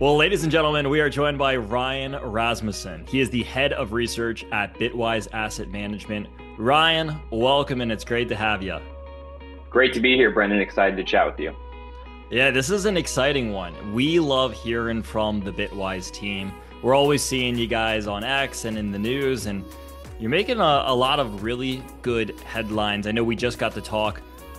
Well, ladies and gentlemen, we are joined by Ryan Rasmussen. He is the head of research at Bitwise Asset Management. Ryan, welcome, and it's great to have you. Great to be here, Brendan. Excited to chat with you. Yeah, this is an exciting one. We love hearing from the Bitwise team. We're always seeing you guys on X and in the news, and you're making a lot of really good headlines. I know we just got to talk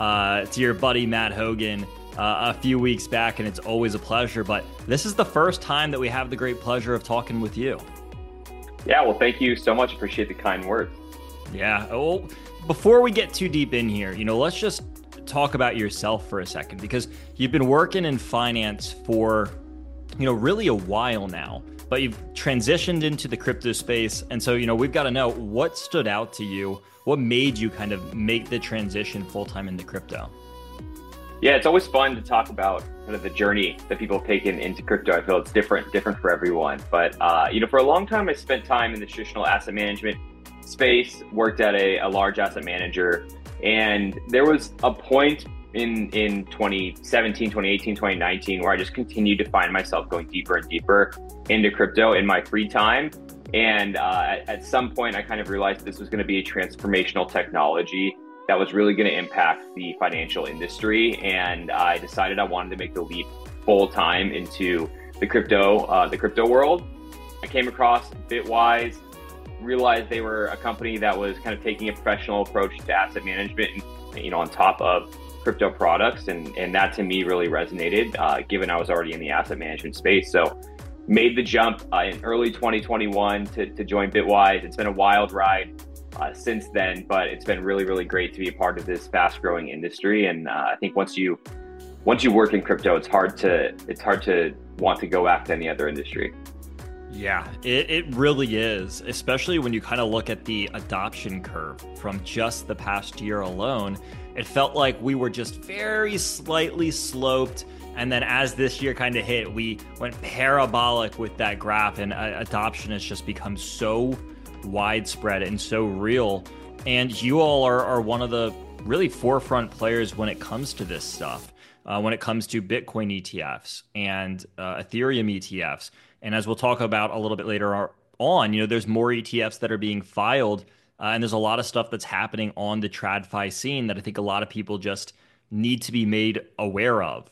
to your buddy Matt Hogan a few weeks back, and it's always a pleasure. But this is the first time that we have the great pleasure of talking with you. Yeah, well, thank you so much. Appreciate the kind words. Yeah. Well, before we get too deep in here, let's just talk about yourself for a second because you've been working in finance for, really a while now, but you've transitioned into the crypto space. And so, we've got to know what stood out to you, what made you kind of make the transition full time into crypto? Yeah, it's always fun to talk about kind of the journey that people have taken into crypto. I feel it's different for everyone. But, for a long time, I spent time in the traditional asset management space, worked at a large asset manager. And there was a point in 2017, 2018, 2019, where I just continued to find myself going deeper and deeper into crypto in my free time. And at some point, I kind of realized this was going to be a transformational technology that was really going to impact the financial industry. And I decided I wanted to make the leap full time into the crypto world. I came across Bitwise, realized they were a company that was kind of taking a professional approach to asset management, on top of crypto products. And that to me really resonated, given I was already in the asset management space. So made the jump in early 2021 to join Bitwise. It's been a wild ride since then, but it's been really, really great to be a part of this fast growing industry. And I think once you work in crypto, it's hard to want to go back to any other industry. Yeah, it really is, especially when you kind of look at the adoption curve from just the past year alone. It felt like we were just very slightly sloped. And then as this year kind of hit, we went parabolic with that graph, and adoption has just become so widespread and so real. And you all are one of the really forefront players when it comes to this stuff, when it comes to Bitcoin ETFs and Ethereum ETFs. And as we'll talk about a little bit later on, there's more ETFs that are being filed, and there's a lot of stuff that's happening on the TradFi scene that I think a lot of people just need to be made aware of.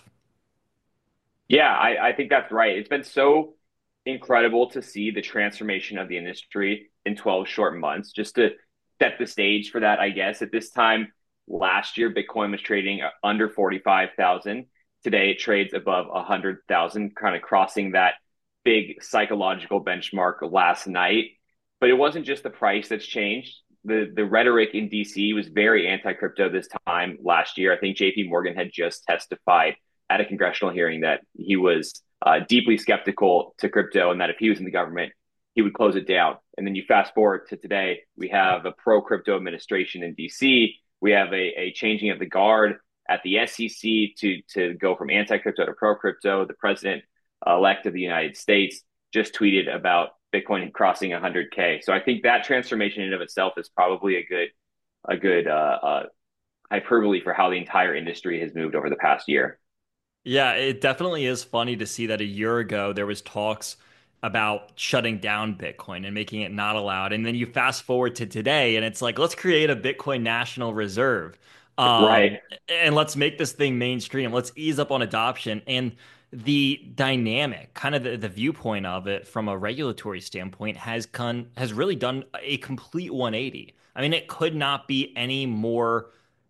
Yeah, I think that's right. It's been so incredible to see the transformation of the industry in 12 short months. Just to set the stage for that, I guess, at this time last year, Bitcoin was trading under 45,000. Today, it trades above 100,000, kind of crossing that big psychological benchmark last night. But it wasn't just the price that's changed. The rhetoric in DC was very anti-crypto this time last year. I think JP Morgan had just testified at a congressional hearing that he was deeply skeptical to crypto, and that if he was in the government, he would close it down. And then you fast forward to today, we have a pro-crypto administration in DC. We have a changing of the guard at the SEC to go from anti-crypto to pro-crypto. The president-elect of the United States just tweeted about Bitcoin crossing 100K. So I think that transformation in and of itself is probably a good hyperbole for how the entire industry has moved over the past year. Yeah, it definitely is funny to see that a year ago there was talks about shutting down Bitcoin and making it not allowed. And then you fast forward to today and it's like, let's create a Bitcoin national reserve. Right. And let's make this thing mainstream. Let's ease up on adoption. And the dynamic, kind of the viewpoint of it from a regulatory standpoint has really done a complete 180. I mean, it could not be any more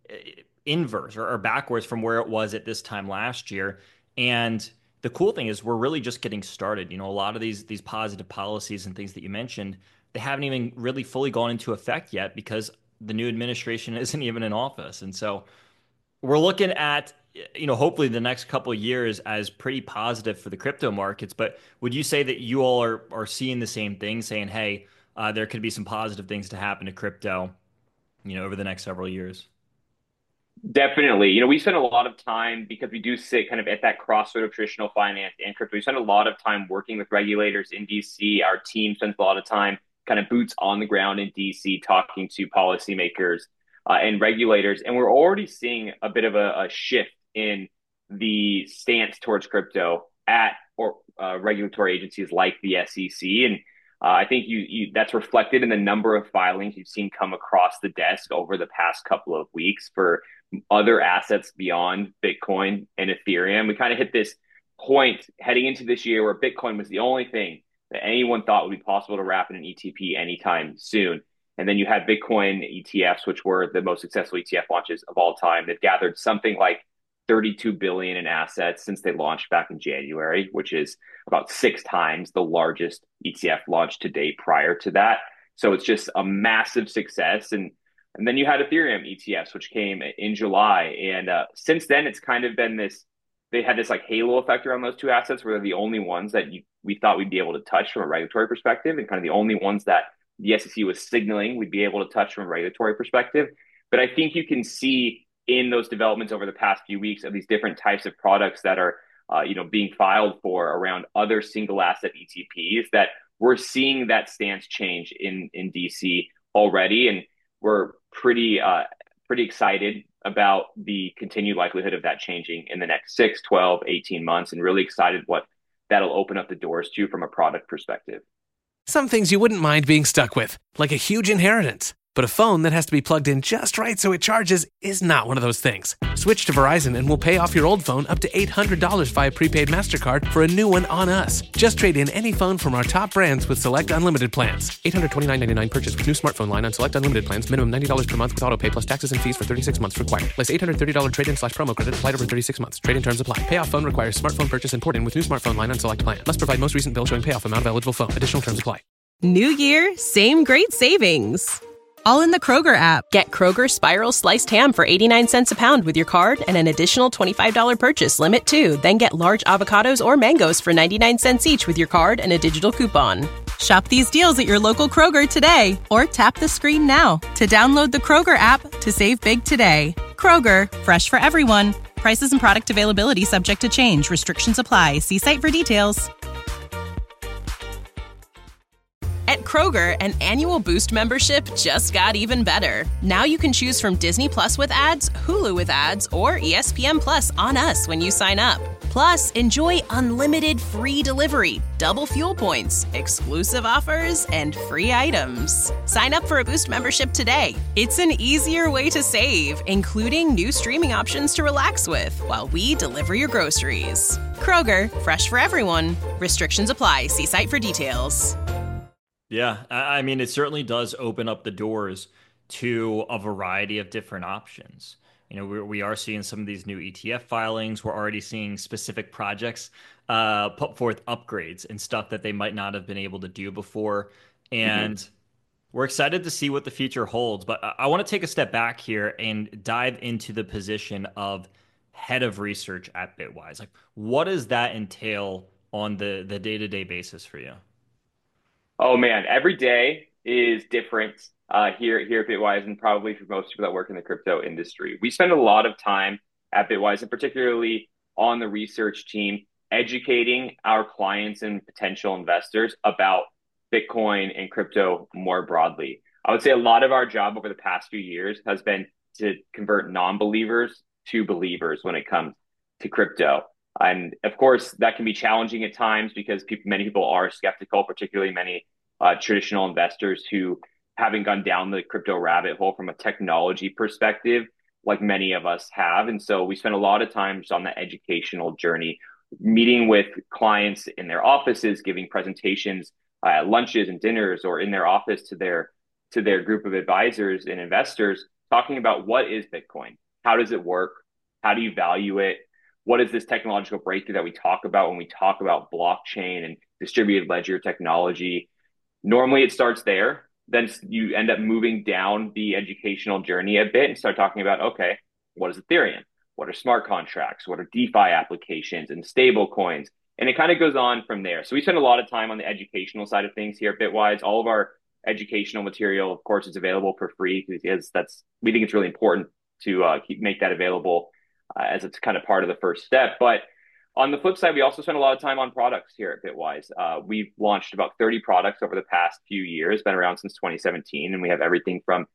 inverse or backwards from where it was at this time last year. And the cool thing is we're really just getting started. A lot of these positive policies and things that you mentioned, they haven't even really fully gone into effect yet because the new administration isn't even in office. And so we're looking at, hopefully the next couple of years as pretty positive for the crypto markets. But would you say that you all are seeing the same thing, saying, hey, there could be some positive things to happen to crypto, over the next several years? Definitely. We spend a lot of time because we do sit kind of at that crossroad of traditional finance and crypto. We spend a lot of time working with regulators in DC. Our team spends a lot of time kind of boots on the ground in DC, talking to policymakers and regulators. And we're already seeing a bit of a shift in the stance towards crypto at or regulatory agencies like the SEC. And I think that's reflected in the number of filings you've seen come across the desk over the past couple of weeks for other assets beyond Bitcoin and Ethereum. We kind of hit this point heading into this year where Bitcoin was the only thing that anyone thought would be possible to wrap in an ETP anytime soon. And then you had Bitcoin ETFs, which were the most successful ETF launches of all time. They've gathered something like 32 billion in assets since they launched back in January, which is about 6 times the largest ETF launch to date prior to that. So it's just a massive success. And then you had Ethereum ETFs, which came in July. And since then, it's kind of been they had this like halo effect around those two assets where they're the only ones that we thought we'd be able to touch from a regulatory perspective, and kind of the only ones that the SEC was signaling we'd be able to touch from a regulatory perspective. But I think you can see in those developments over the past few weeks of these different types of products that are being filed for around other single asset ETPs that we're seeing that stance change in DC already. And we're pretty excited about the continued likelihood of that changing in the next 6, 12, 18 months, and really excited what that'll open up the doors to from a product perspective. Some things you wouldn't mind being stuck with, like a huge inheritance. But a phone that has to be plugged in just right so it charges is not one of those things. Switch to Verizon and we'll pay off your old phone up to $800 via prepaid MasterCard for a new one on us. Just trade in any phone from our top brands with select unlimited plans. $829.99 purchase with new smartphone line on select unlimited plans. Minimum $90 per month with auto pay plus taxes and fees for 36 months required. Less $830 trade-in/promo credit applied over 36 months. Trade-in terms apply. Payoff phone requires smartphone purchase and port in with new smartphone line on select plan. Must provide most recent bill showing payoff amount of eligible phone. Additional terms apply. New year, same great savings. All in the Kroger app. Get Kroger Spiral Sliced Ham for 89 cents a pound with your card and an additional $25 purchase limit too. Then get large avocados or mangoes for 99 cents each with your card and a digital coupon. Shop these deals at your local Kroger today or tap the screen now to download the Kroger app to save big today. Kroger, fresh for everyone. Prices and product availability subject to change. Restrictions apply. See site for details. At Kroger, an annual Boost membership just got even better. Now you can choose from Disney Plus with ads, Hulu with ads, or ESPN Plus on us when you sign up. Plus, enjoy unlimited free delivery, double fuel points, exclusive offers, and free items. Sign up for a Boost membership today. It's an easier way to save, including new streaming options to relax with while we deliver your groceries. Kroger, fresh for everyone. Restrictions apply. See site for details. Yeah, I mean, it certainly does open up the doors to a variety of different options. You know, we are seeing some of these new ETF filings. We're already seeing specific projects put forth upgrades and stuff that they might not have been able to do before. And we're excited to see what the future holds. But I want to take a step back here and dive into the position of head of research at Bitwise. Like, what does that entail on the day-to-day basis for you? Oh man, every day is different here at Bitwise, and probably for most people that work in the crypto industry. We spend a lot of time at Bitwise, and particularly on the research team, educating our clients and potential investors about Bitcoin and crypto more broadly. I would say a lot of our job over the past few years has been to convert non-believers to believers when it comes to crypto. And of course, that can be challenging at times because many people are skeptical, particularly many traditional investors who haven't gone down the crypto rabbit hole from a technology perspective, like many of us have. And so we spend a lot of time just on the educational journey, meeting with clients in their offices, giving presentations at lunches and dinners, or in their office to their group of advisors and investors, talking about what is Bitcoin, how does it work, how do you value it, what is this technological breakthrough that we talk about when we talk about blockchain and distributed ledger technology. Normally it starts there. Then you end up moving down the educational journey a bit and start talking about, okay, what is Ethereum? What are smart contracts? What are DeFi applications and stable coins? And it kind of goes on from there. So we spend a lot of time on the educational side of things here at Bitwise. All of our educational material, of course, is available for free because we think it's really important to make that available as it's kind of part of the first step. But on the flip side, we also spend a lot of time on products here at Bitwise. We've launched about 30 products over the past few years, been around since 2017, and we have everything from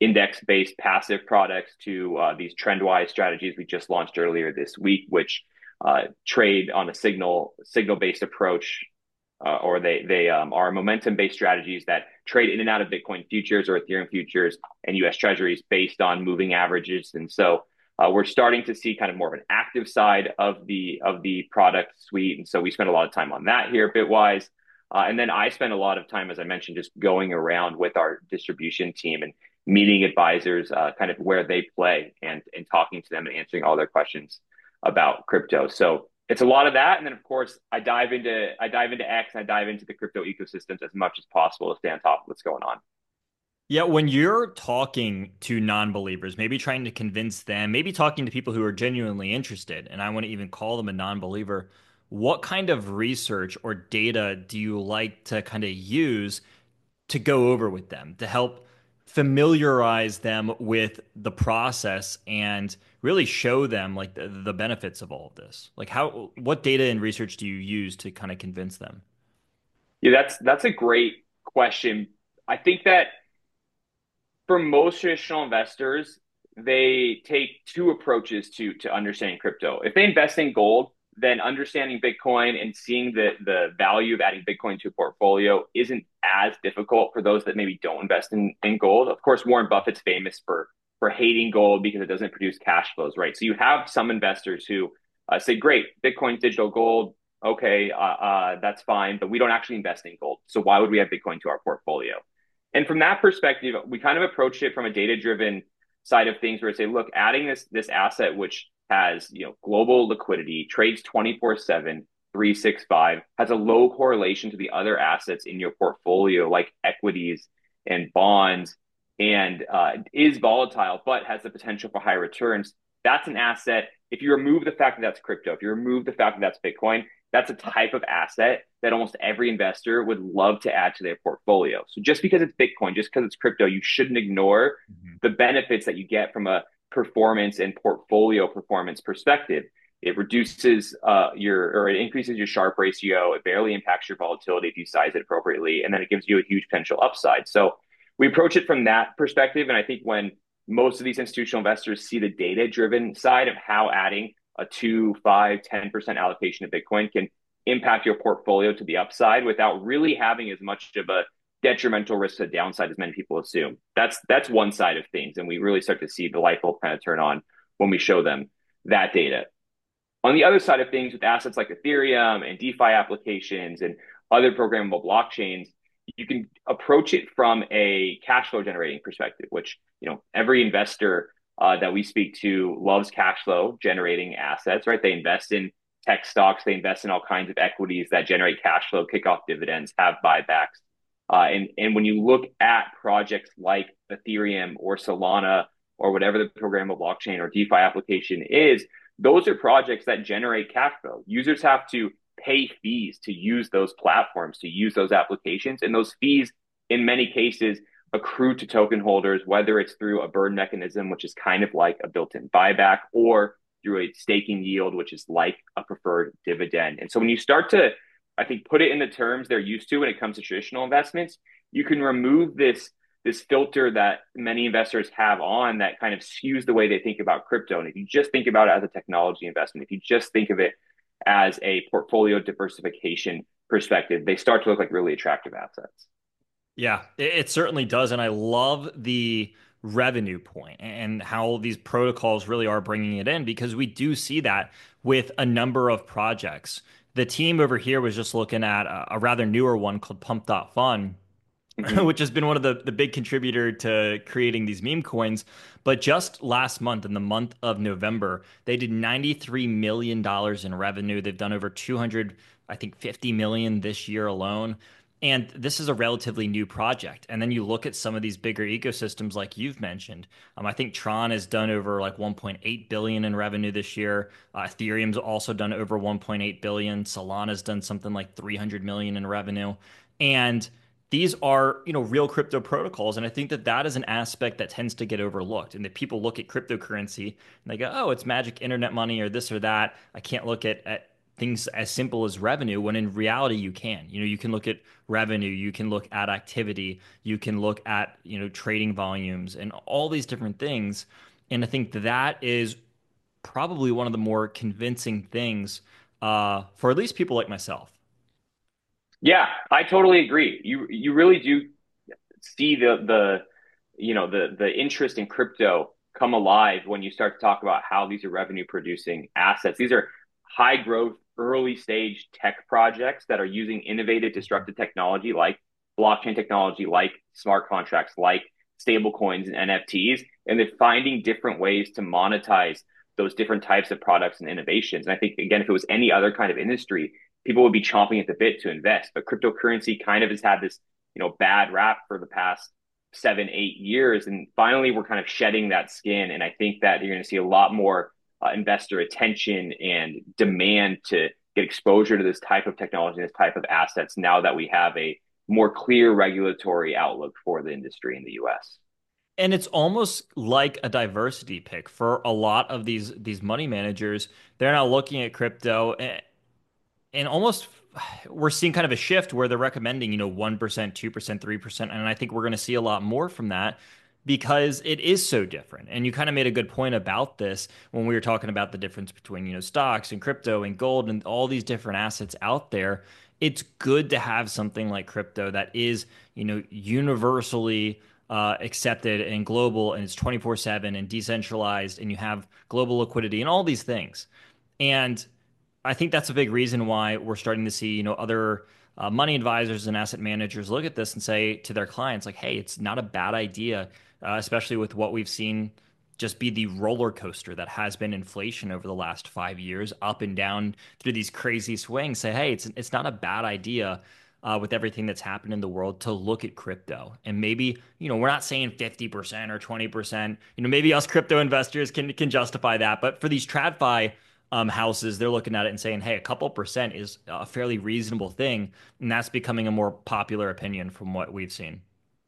index-based passive products to these trend-wise strategies we just launched earlier this week, which trade on a signal based approach, or they are momentum based strategies that trade in and out of Bitcoin futures or Ethereum futures and U.S. Treasuries based on moving averages. And so we're starting to see kind of more of an active side of the product suite, and so we spend a lot of time on that here at Bitwise. And then I spend a lot of time, as I mentioned, just going around with our distribution team and meeting advisors, kind of where they play, and talking to them and answering all their questions about crypto. So it's a lot of that, and then of course I dive into X, and I dive into the crypto ecosystems as much as possible to stay on top of what's going on. Yeah, when you're talking to non-believers, maybe trying to convince them, maybe talking to people who are genuinely interested, and I want to even call them a non-believer, what kind of research or data do you like to kind of use to go over with them to help familiarize them with the process and really show them like the benefits of all of this? Like what data and research do you use to kind of convince them? Yeah, that's a great question. I think that for most traditional investors, they take two approaches to understanding crypto. If they invest in gold, then understanding Bitcoin and seeing the value of adding Bitcoin to a portfolio isn't as difficult for those that maybe don't invest in gold. Of course, Warren Buffett's famous for hating gold because it doesn't produce cash flows, right? So you have some investors who say, "Great, Bitcoin's digital gold. Okay, that's fine, but we don't actually invest in gold. So why would we have Bitcoin to our portfolio?" And from that perspective, we kind of approached it from a data-driven side of things, where we say, look, adding this asset, which has global liquidity, trades 24/7, 365, has a low correlation to the other assets in your portfolio, like equities and bonds, and is volatile, but has the potential for high returns. That's an asset. If you remove the fact that that's crypto, if you remove the fact that that's Bitcoin, that's a type of asset that almost every investor would love to add to their portfolio. So just because it's Bitcoin, just because it's crypto, you shouldn't ignore the benefits that you get from a performance and portfolio performance perspective. It reduces it increases your Sharpe ratio. It barely impacts your volatility if you size it appropriately, and then it gives you a huge potential upside. So we approach it from that perspective, and I think when most of these institutional investors see the data-driven side of how adding a 2, 5, 10% allocation to Bitcoin can impact your portfolio to the upside without really having as much of a detrimental risk to the downside as many people assume. That's one side of things, and we really start to see the light bulb kind of turn on when we show them that data. On the other side of things, with assets like Ethereum and DeFi applications and other programmable blockchains, you can approach it from a cash flow generating perspective, which every investor that we speak to loves cash flow generating assets, right? They invest in tech stocks, they invest in all kinds of equities that generate cash flow, kick off dividends, have buybacks. And when you look at projects like Ethereum or Solana or whatever the programmable blockchain or DeFi application is, those are projects that generate cash flow. Users have to pay fees to use those platforms, to use those applications. And those fees, in many cases, accrue to token holders, whether it's through a burn mechanism, which is kind of like a built-in buyback, or through a staking yield, which is like a preferred dividend. And so when you start to, I think, put it in the terms they're used to when it comes to traditional investments, you can remove this filter that many investors have on that kind of skews the way they think about crypto. And if you just think about it as a technology investment, if you just think of it as a portfolio diversification perspective, they start to look like really attractive assets. Yeah, it certainly does. And I love the revenue point and how these protocols really are bringing it in, because we do see that with a number of projects. The team over here was just looking at a rather newer one called Pump.Fun, which has been one of the big contributor to creating these meme coins. But just last month, in the month of November, they did $93 million in revenue. They've done over 200, I think 50 million this year alone. And this is a relatively new project. And then you look at some of these bigger ecosystems like you've mentioned. I think Tron has done over like 1.8 billion in revenue this year. Ethereum's also done over 1.8 billion. Solana's done something like 300 million in revenue. And these are, real crypto protocols. And I think that is an aspect that tends to get overlooked. And that people look at cryptocurrency and they go, oh, it's magic internet money or this or that. I can't look at things as simple as revenue, when in reality you can. You can look at revenue, you can look at activity, you can look at, trading volumes and all these different things. And I think that is probably one of the more convincing things for at least people like myself. Yeah, I totally agree. You really do see the interest in crypto come alive when you start to talk about how these are revenue producing assets. These are high growth, early stage tech projects that are using innovative, disruptive technology like blockchain technology, like smart contracts, like stable coins and NFTs, and they're finding different ways to monetize those different types of products and innovations. And I think, again, if it was any other kind of industry, people would be chomping at the bit to invest. But cryptocurrency kind of has had this, bad rap for the past 7, 8 years. And finally, we're kind of shedding that skin. And I think that you're going to see a lot more investor attention and demand to get exposure to this type of technology, this type of assets, now that we have a more clear regulatory outlook for the industry in the US. And it's almost like a diversity pick for a lot of these money managers. They're now looking at crypto and almost we're seeing kind of a shift where they're recommending, 1%, 2%, 3%. And I think we're going to see a lot more from that because it is so different. And you kind of made a good point about this when we were talking about the difference between, stocks and crypto and gold and all these different assets out there. It's good to have something like crypto that is, universally accepted and global, and it's 24/7 and decentralized, and you have global liquidity and all these things. And I think that's a big reason why we're starting to see, other money advisors and asset managers look at this and say to their clients, like, hey, it's not a bad idea, especially with what we've seen just be the roller coaster that has been inflation over the last 5 years, up and down through these crazy swings. Say, hey, it's not a bad idea. With everything that's happened in the world, to look at crypto. And maybe, we're not saying 50% or 20%. Maybe us crypto investors can justify that. But for these TradFi houses, they're looking at it and saying, hey, a couple percent is a fairly reasonable thing. And that's becoming a more popular opinion from what we've seen.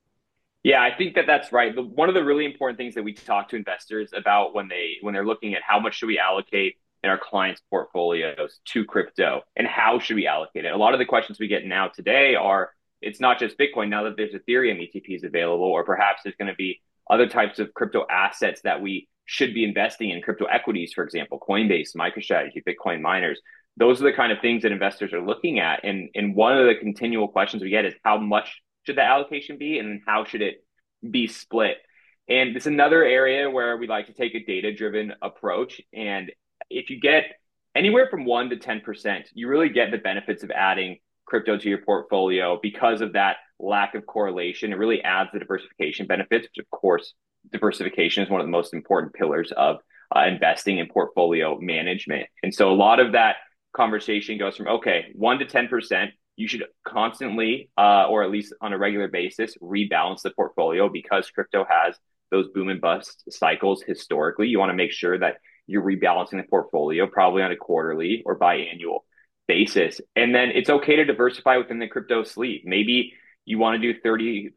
Yeah, I think that that's right. One of the really important things that we talk to investors about when they're looking at how much should we allocate in our clients' portfolios to crypto and how should we allocate it. A lot of the questions we get now today are, it's not just Bitcoin now that there's Ethereum ETPs available, or perhaps there's going to be other types of crypto assets that we should be investing in, crypto equities, for example, Coinbase, MicroStrategy, Bitcoin miners. Those are the kind of things that investors are looking at. And one of the continual questions we get is, how much should the allocation be, and how should it be split? And it's another area where we like to take a data-driven approach. And if you get anywhere from 1 to 10%, you really get the benefits of adding crypto to your portfolio because of that lack of correlation. It really adds the diversification benefits, which, of course, diversification is one of the most important pillars of investing in portfolio management. And so a lot of that conversation goes from, okay, 1 to 10%, you should constantly, or at least on a regular basis, rebalance the portfolio because crypto has those boom and bust cycles historically. You want to make sure that you're rebalancing the portfolio probably on a quarterly or biannual basis. And then it's okay to diversify within the crypto sleeve. Maybe you want to do 33%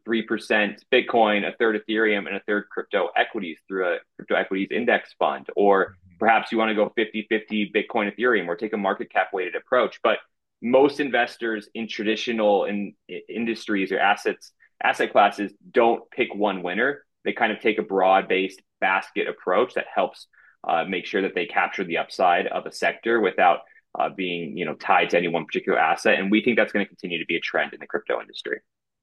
Bitcoin, a third Ethereum, and a third crypto equities through a crypto equities index fund. Or perhaps you want to go 50-50 Bitcoin, Ethereum, or take a market cap weighted approach. But most investors in traditional industries or asset classes don't pick one winner. They kind of take a broad-based basket approach that helps make sure that they capture the upside of a sector without being, tied to any one particular asset. And we think that's going to continue to be a trend in the crypto industry.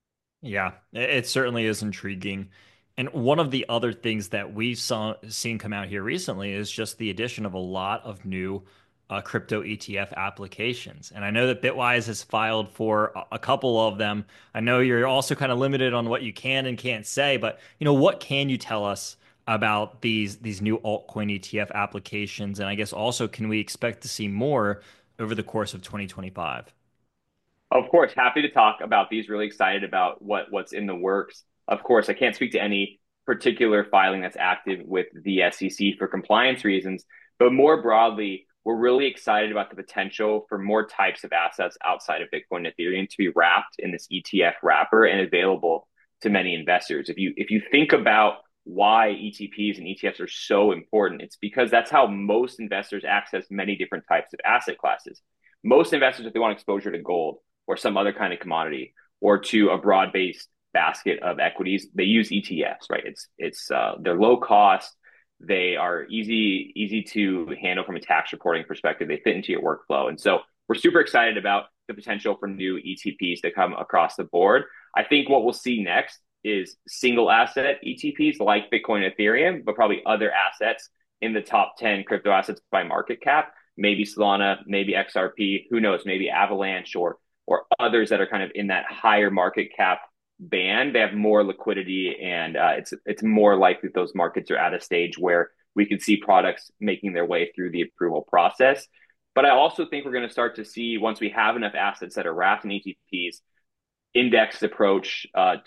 Yeah, it certainly is intriguing. And one of the other things that we've seen come out here recently is just the addition of a lot of new crypto ETF applications. And I know that Bitwise has filed for a couple of them. I know you're also kind of limited on what you can and can't say, but what can you tell us about these new altcoin ETF applications? And I guess also, can we expect to see more over the course of 2025? Of course, happy to talk about these. Really excited about what's in the works. Of course, I can't speak to any particular filing that's active with the SEC for compliance reasons, but more broadly, we're really excited about the potential for more types of assets outside of Bitcoin and Ethereum to be wrapped in this ETF wrapper and available to many investors. If you think about why ETPs and ETFs are so important, it's because that's how most investors access many different types of asset classes. Most investors, if they want exposure to gold or some other kind of commodity or to a broad-based basket of equities, they use ETFs, right? They're low cost, They are easy to handle from a tax reporting perspective. They fit into your workflow. And so we're super excited about the potential for new ETPs to come across the board. I think what we'll see next is single asset ETPs like Bitcoin, Ethereum, but probably other assets in the top 10 crypto assets by market cap, maybe Solana, maybe XRP, who knows, maybe Avalanche or others that are kind of in that higher market cap band. They have more liquidity, and it's more likely that those markets are at a stage where we could see products making their way through the approval process. But I also think we're going to start to see, once we have enough assets that are wrapped in ETPs, index approach.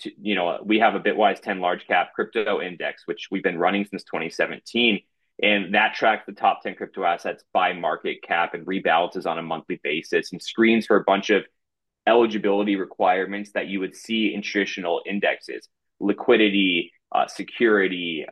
We have a Bitwise 10 large cap crypto index, which we've been running since 2017. And that tracks the top 10 crypto assets by market cap and rebalances on a monthly basis and screens for a bunch of eligibility requirements that you would see in traditional indexes, liquidity, security,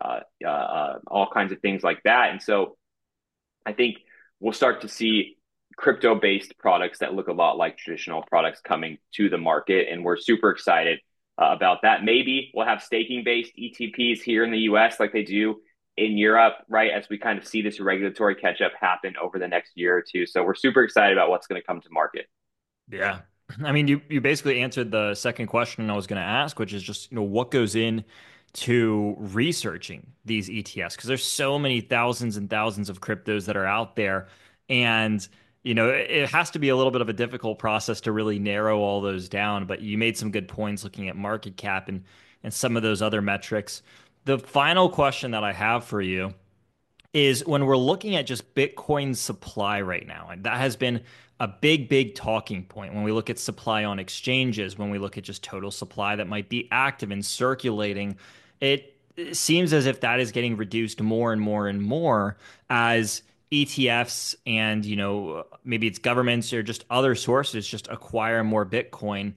all kinds of things like that. And so I think we'll start to see crypto-based products that look a lot like traditional products coming to the market. And we're super excited about that. Maybe we'll have staking-based ETPs here in the US like they do in Europe, right, as we kind of see this regulatory catch-up happen over the next year or two. So we're super excited about what's going to come to market. Yeah. I mean, you basically answered the second question I was going to ask, which is just, what goes in to researching these ETFs? Because there's so many thousands and thousands of cryptos that are out there. And, it has to be a little bit of a difficult process to really narrow all those down. But you made some good points looking at market cap and some of those other metrics. The final question that I have for you is when we're looking at just Bitcoin supply right now, and that has been a big talking point when we look at supply on exchanges, when we look at just total supply that might be active and circulating, it seems as if that is getting reduced more and more and more as ETFs and, maybe it's governments or just other sources just acquire more Bitcoin.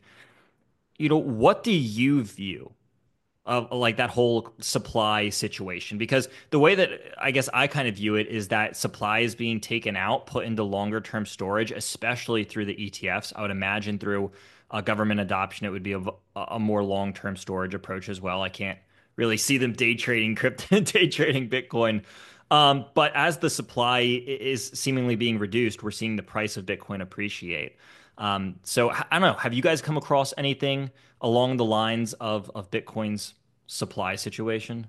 What do you view of like that whole supply situation? Because the way that I guess I kind of view it is that supply is being taken out, put into longer term storage, especially through the ETFs. I would imagine through government adoption, it would be a more long term storage approach as well. I can't really see them day trading crypto, day trading Bitcoin. But as the supply is seemingly being reduced, we're seeing the price of Bitcoin appreciate. So I don't know. Have you guys come across anything along the lines of Bitcoin's supply situation?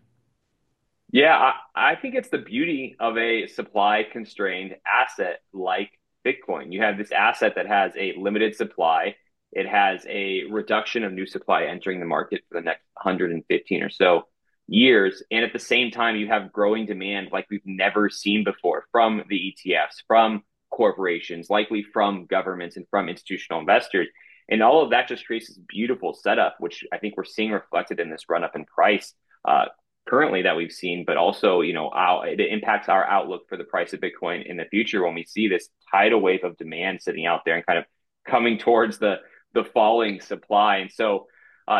Yeah, I think it's the beauty of a supply constrained asset like Bitcoin. You have this asset that has a limited supply. It has a reduction of new supply entering the market for the next 115 or so years. And at the same time, you have growing demand like we've never seen before from the ETFs, from corporations, likely from governments and from institutional investors. And all of that just creates this beautiful setup, which I think we're seeing reflected in this run up in price currently that we've seen, but also, it impacts our outlook for the price of Bitcoin in the future when we see this tidal wave of demand sitting out there and kind of coming towards the falling supply. And so,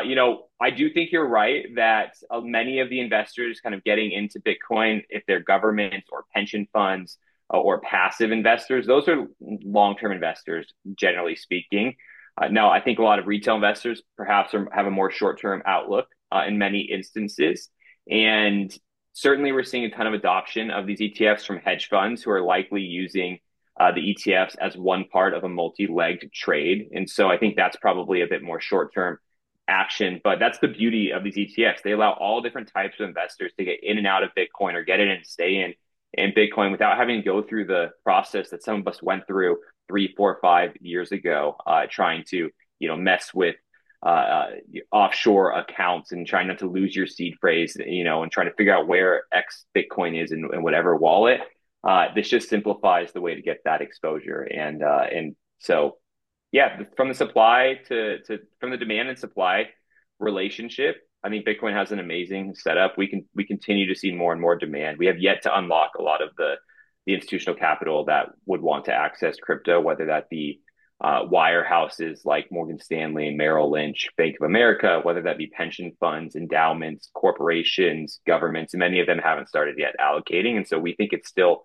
I do think you're right that many of the investors kind of getting into Bitcoin, if they're governments or pension funds or passive investors, those are long-term investors, generally speaking. Now, I think a lot of retail investors perhaps have a more short-term outlook in many instances. And certainly we're seeing a ton of adoption of these ETFs from hedge funds who are likely using the ETFs as one part of a multi-legged trade. And so I think that's probably a bit more short-term action, but that's the beauty of these ETFs. They allow all different types of investors to get in and out of Bitcoin or get in and stay in Bitcoin without having to go through the process that some of us went through 3, 4, 5 years ago, trying to, mess with offshore accounts and trying not to lose your seed phrase, and trying to figure out where X Bitcoin is in whatever wallet. This just simplifies the way to get that exposure. And so, yeah, from the supply from the demand and supply relationship, I think Bitcoin has an amazing setup. We continue to see more and more demand. We have yet to unlock a lot of the institutional capital that would want to access crypto, whether that be wirehouses like Morgan Stanley, Merrill Lynch, Bank of America, whether that be pension funds, endowments, corporations, governments, and many of them haven't started yet allocating. And so we think it's still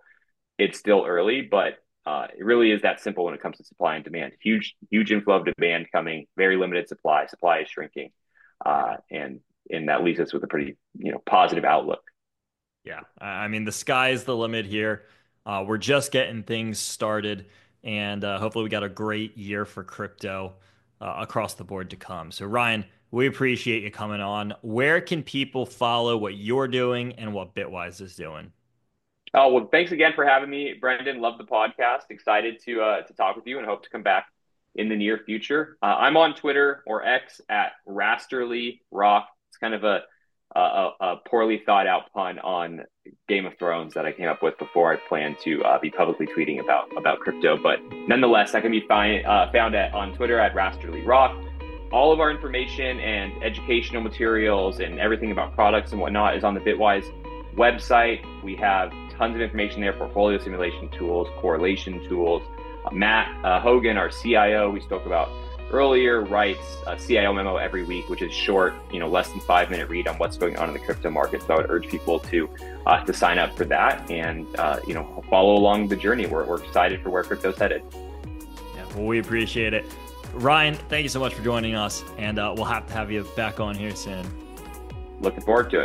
early, but it really is that simple when it comes to supply and demand. Huge inflow of demand coming, very limited supply. Supply is shrinking, and that leaves us with a pretty positive outlook. Yeah, I mean, the sky's the limit here. We're just getting things started, and hopefully we got a great year for crypto across the board to come. So Ryan, we appreciate you coming on. Where can people follow what you're doing and what Bitwise is doing? Oh, well, thanks again for having me, Brendan. Love the podcast. Excited to talk with you and hope to come back in the near future. I'm on Twitter or X at Rasterly Rock. It's kind of a poorly thought out pun on Game of Thrones that I came up with before I planned to be publicly tweeting about crypto. But nonetheless, I can be found on Twitter at Rasterly Rock. All of our information and educational materials and everything about products and whatnot is on the Bitwise website. We have tons of information there, portfolio simulation tools, correlation tools. Matt Hogan, our CIO, we spoke about earlier, writes a CIO memo every week, which is short, less than 5-minute read on what's going on in the crypto market. So I would urge people to sign up for that and, follow along the journey. We're excited for where crypto's headed. Yeah, well, we appreciate it. Ryan, thank you so much for joining us, and we'll have to have you back on here soon. Looking forward to it.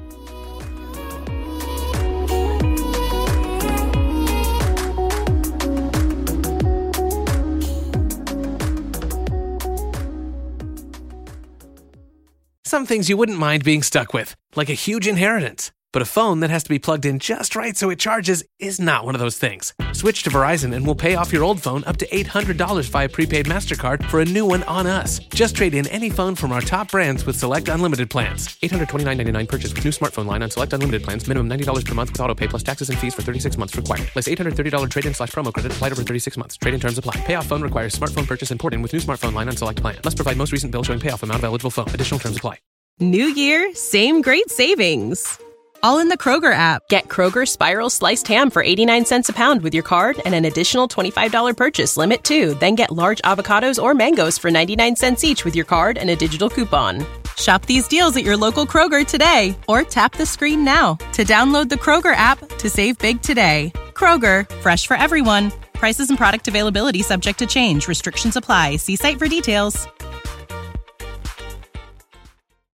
Some things you wouldn't mind being stuck with, like a huge inheritance. But a phone that has to be plugged in just right so it charges is not one of those things. Switch to Verizon and we'll pay off your old phone up to $800 via prepaid MasterCard for a new one on us. Just trade in any phone from our top brands with select unlimited plans. $829.99 purchase with new smartphone line on select unlimited plans. Minimum $90 per month with auto pay plus taxes and fees for 36 months required. Less $830 trade-in/promo credit applied over 36 months. Trade-in terms apply. Payoff phone requires smartphone purchase and port-in with new smartphone line on select plan. Must provide most recent bill showing payoff amount of eligible phone. Additional terms apply. New year, same great savings. All in the Kroger app. Get Kroger Spiral Sliced Ham for 89 cents a pound with your card and an additional $25 purchase limit too. Then get large avocados or mangoes for 99 cents each with your card and a digital coupon. Shop these deals at your local Kroger today or tap the screen now to download the Kroger app to save big today. Kroger, fresh for everyone. Prices and product availability subject to change. Restrictions apply. See site for details.